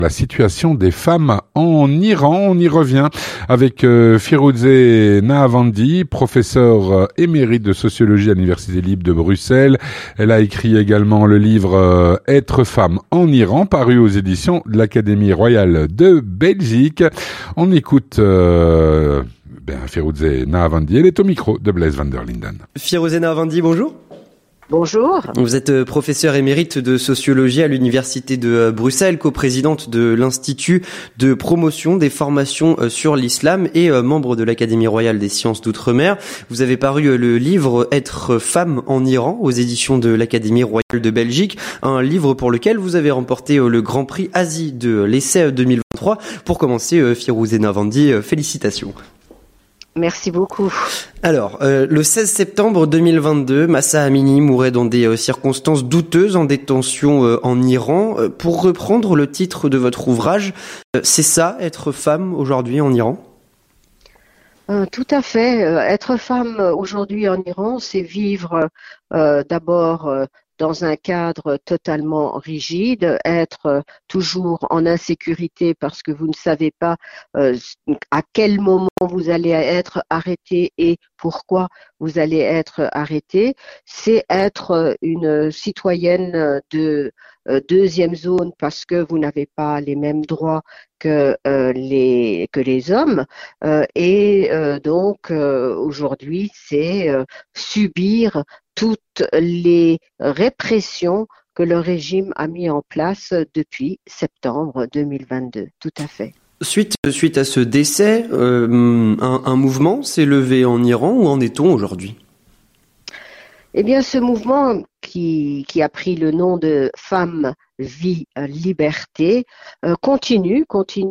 La situation des femmes en Iran. On y revient avec Firouzeh Nahavandi, professeure émérite de sociologie à l'Université libre de Bruxelles. Elle a écrit également le livre Être femme en Iran, paru aux éditions de l'Académie royale de Belgique. On écoute Firouzeh Nahavandi. Elle est au micro de Blaise van der Linden. Firouzeh Nahavandi, bonjour. Bonjour. Vous êtes professeure émérite de sociologie à l'Université de Bruxelles, coprésidente de l'Institut de promotion des formations sur l'islam et membre de l'Académie royale des sciences d'outre-mer. Vous avez paru le livre Être femme en Iran aux éditions de l'Académie royale de Belgique, un livre pour lequel vous avez remporté le Grand Prix Asie de l'essai 2023. Pour commencer, Firouzeh Nahavandi, félicitations. Merci beaucoup. Alors, le 16 septembre 2022, Mahsa Amini mourait dans des circonstances douteuses en détention en Iran. Pour reprendre le titre de votre ouvrage, c'est ça, être femme aujourd'hui en Iran ? Tout à fait. Être femme aujourd'hui en Iran, c'est vivre d'abord dans un cadre totalement rigide, être toujours en insécurité parce que vous ne savez pas à quel moment vous allez être arrêté et pourquoi vous allez être arrêté. C'est être une citoyenne de deuxième zone parce que vous n'avez pas les mêmes droits que les hommes donc aujourd'hui c'est subir toutes les répressions que le régime a mis en place depuis septembre 2022. Tout à fait. Suite à ce décès, un mouvement s'est levé en Iran. Où en est-on aujourd'hui ? Eh bien, ce mouvement qui a pris le nom de Femmes, Vie, Liberté continue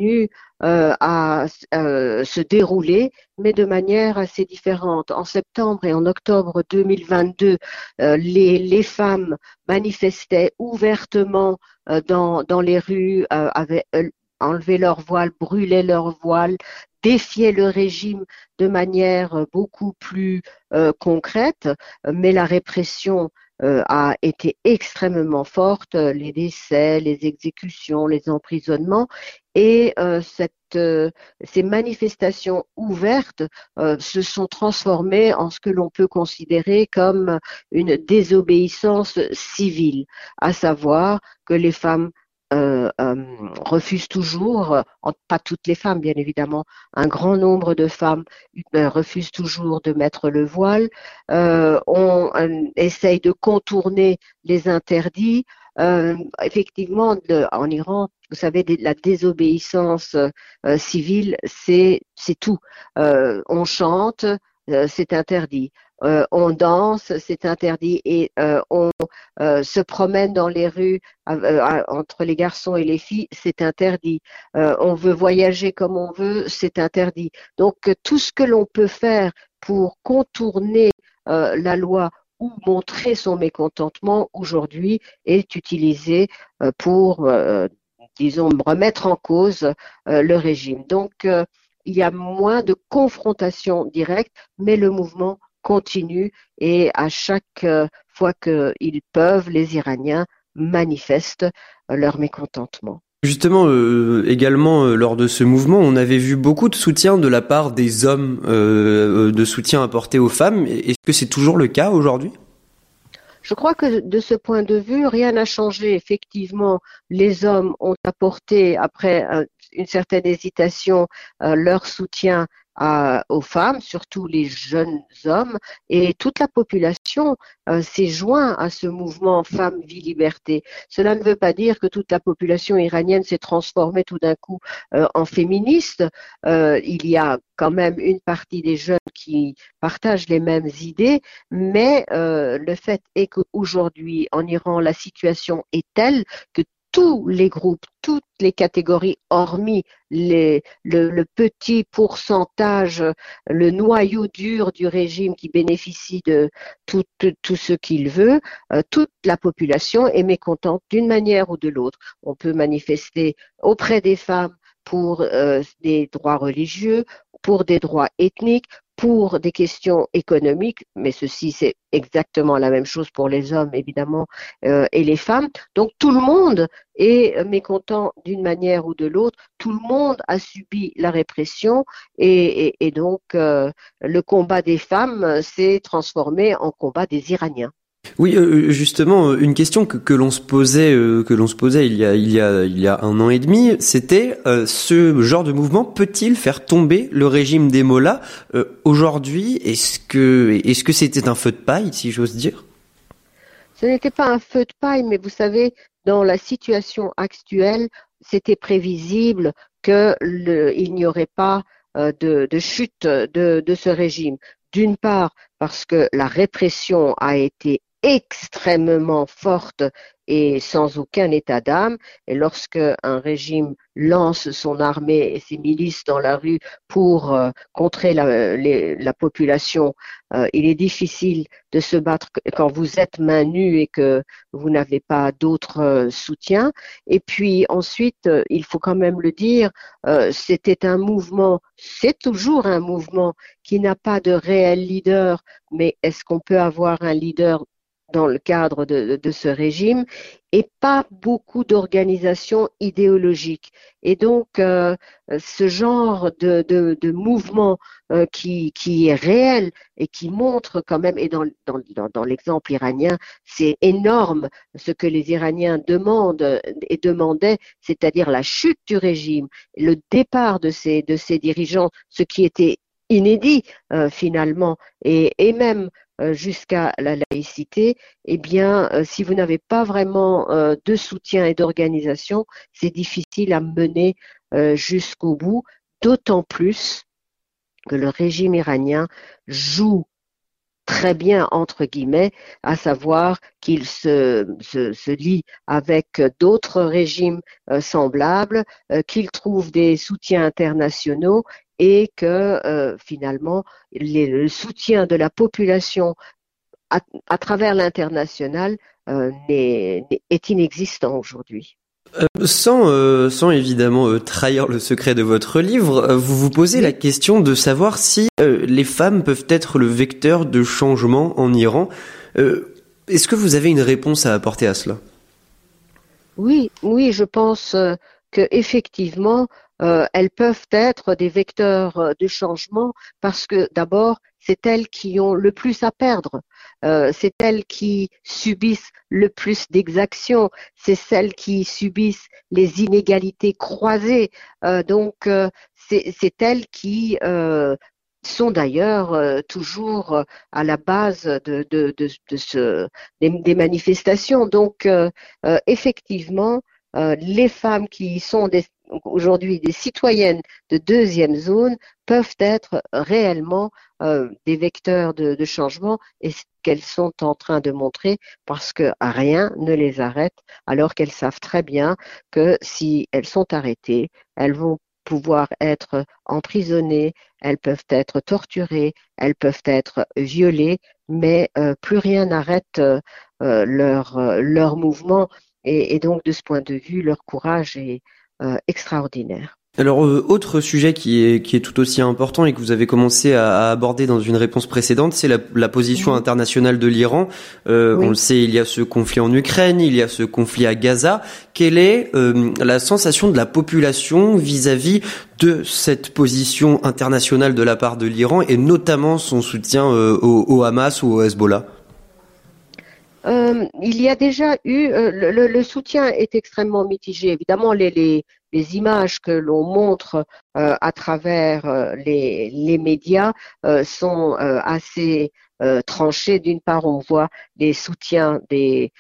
à se dérouler, mais de manière assez différente. En septembre et en octobre 2022, les femmes manifestaient ouvertement dans les rues, avaient enlevé leur voile, brûlaient leur voile, défiaient le régime de manière beaucoup plus concrète, mais la répression a été extrêmement forte, les décès, les exécutions, les emprisonnements, et ces manifestations ouvertes se sont transformées en ce que l'on peut considérer comme une désobéissance civile, à savoir que les femmes refusent toujours, pas toutes les femmes bien évidemment, un grand nombre de femmes refusent toujours de mettre le voile, on essaye de contourner les interdits. Effectivement, en Iran, vous savez, la désobéissance civile, c'est tout. On chante, c'est interdit. On danse, c'est interdit, et on se promène dans les rues entre les garçons et les filles, c'est interdit. On veut voyager comme on veut, c'est interdit. Donc tout ce que l'on peut faire pour contourner la loi ou montrer son mécontentement aujourd'hui est utilisé pour, disons, remettre en cause le régime. Donc il y a moins de confrontation directe, mais le mouvement continue, et à chaque fois qu'ils peuvent, les Iraniens manifestent leur mécontentement. Justement, également lors de ce mouvement, on avait vu beaucoup de soutien de la part des hommes, de soutien apporté aux femmes. Est-ce que c'est toujours le cas aujourd'hui ? Je crois que de ce point de vue, rien n'a changé. Effectivement, les hommes ont apporté, après une certaine hésitation, leur soutien aux femmes, surtout les jeunes hommes, et toute la population s'est joint à ce mouvement Femmes, Vie, Liberté. Cela ne veut pas dire que toute la population iranienne s'est transformée tout d'un coup en féministe. Il y a quand même une partie des jeunes qui partagent les mêmes idées, mais le fait est qu'aujourd'hui, en Iran, la situation est telle que tous les groupes, toutes les catégories, hormis le petit pourcentage, le noyau dur du régime qui bénéficie de tout ce qu'il veut, toute la population est mécontente d'une manière ou de l'autre. On peut manifester auprès des femmes pour des droits religieux, pour des droits ethniques, pour des questions économiques, mais ceci c'est exactement la même chose pour les hommes évidemment et les femmes. Donc tout le monde est mécontent d'une manière ou de l'autre. Tout le monde a subi la répression et donc le combat des femmes s'est transformé en combat des Iraniens. Oui, justement, une question que l'on se posait, il y a 1 an et demi, c'était ce genre de mouvement peut-il faire tomber le régime des mollahs aujourd'hui? Est-ce que c'était un feu de paille, si j'ose dire? Ce n'était pas un feu de paille, mais vous savez, dans la situation actuelle, c'était prévisible il n'y aurait pas de chute de ce régime. D'une part, parce que la répression a été extrêmement forte et sans aucun état d'âme. Et lorsque un régime lance son armée et ses milices dans la rue pour contrer la population, il est difficile de se battre quand vous êtes main nue et que vous n'avez pas d'autre soutien. Et puis ensuite, il faut quand même le dire, c'était un mouvement, c'est toujours un mouvement qui n'a pas de réel leader, mais est-ce qu'on peut avoir un leader dans le cadre de ce régime et pas beaucoup d'organisations idéologiques. Et donc, ce genre de mouvement qui est réel et qui montre quand même, et dans l'exemple iranien, c'est énorme ce que les Iraniens demandent et demandaient, c'est-à-dire la chute du régime, le départ de ces dirigeants, ce qui était inédit finalement, et même jusqu'à la laïcité, eh bien, si vous n'avez pas vraiment de soutien et d'organisation, c'est difficile à mener jusqu'au bout, d'autant plus que le régime iranien joue très bien, entre guillemets, à savoir qu'il se lie avec d'autres régimes semblables, qu'il trouve des soutiens internationaux et que finalement le soutien de la population à travers l'international est inexistant aujourd'hui. Sans évidemment trahir le secret de votre livre, vous vous posez la question de savoir si les femmes peuvent être le vecteur de changement en Iran. Est-ce que vous avez une réponse à apporter à cela? Oui, je pense que effectivement, elles peuvent être des vecteurs de changement parce que d'abord, c'est elles qui ont le plus à perdre, c'est elles qui subissent le plus d'exactions, c'est celles qui subissent les inégalités croisées, donc c'est elles qui sont d'ailleurs toujours à la base des manifestations. Donc, effectivement, les femmes qui sont aujourd'hui des citoyennes de deuxième zone peuvent être réellement des vecteurs de changement et ce qu'elles sont en train de montrer parce que rien ne les arrête alors qu'elles savent très bien que si elles sont arrêtées, elles vont pouvoir être emprisonnées, elles peuvent être torturées, elles peuvent être violées, mais plus rien n'arrête leur mouvement et donc de ce point de vue, leur courage est extraordinaire. Alors, autre sujet qui est tout aussi important et que vous avez commencé à aborder dans une réponse précédente, c'est la position internationale de l'Iran. Oui. On le sait, il y a ce conflit en Ukraine, il y a ce conflit à Gaza. Quelle est la sensation de la population vis-à-vis de cette position internationale de la part de l'Iran et notamment son soutien au Hamas ou au Hezbollah? Il y a déjà eu le soutien est extrêmement mitigé. Évidemment, les images que l'on montre à travers les médias sont assez tranchées. D'une part, on voit les soutiens des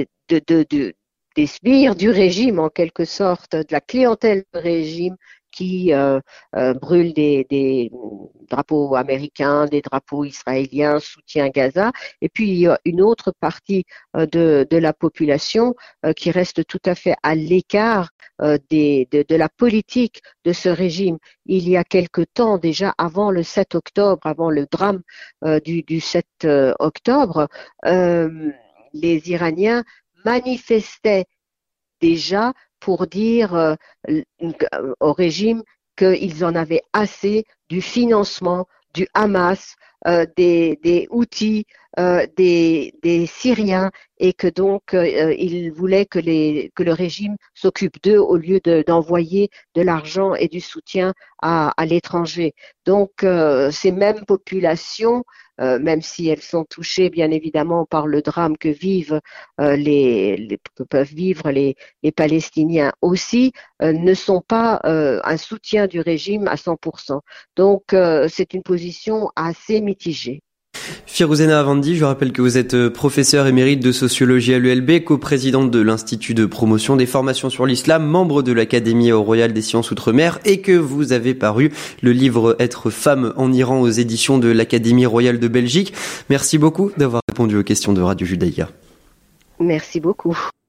sbires du régime, en quelque sorte, de la clientèle du régime qui brûle des drapeaux américains, des drapeaux israéliens, soutient Gaza. Et puis, il y a une autre partie de la population qui reste tout à fait à l'écart de la politique de ce régime. Il y a quelque temps, déjà avant le 7 octobre, avant le drame du 7 octobre, les Iraniens manifestaient déjà pour dire au régime qu'ils en avaient assez du financement du Hamas, des Houthis, des Syriens, et que donc ils voulaient que le régime s'occupe d'eux au lieu d'envoyer de l'argent et du soutien à l'étranger. Donc ces mêmes populations, même si elles sont touchées bien évidemment par le drame que vivent que peuvent vivre les Palestiniens aussi, ne sont pas un soutien du régime à 100%. Donc c'est une position assez mitigée. Firouzeh Nahavandi, je rappelle que vous êtes professeur émérite de sociologie à l'ULB, coprésidente de l'Institut de promotion des formations sur l'islam, membre de l'Académie royale des sciences outre-mer, et que vous avez paru le livre Être femme en Iran aux éditions de l'Académie royale de Belgique. Merci beaucoup d'avoir répondu aux questions de Radio Judaïka. Merci beaucoup.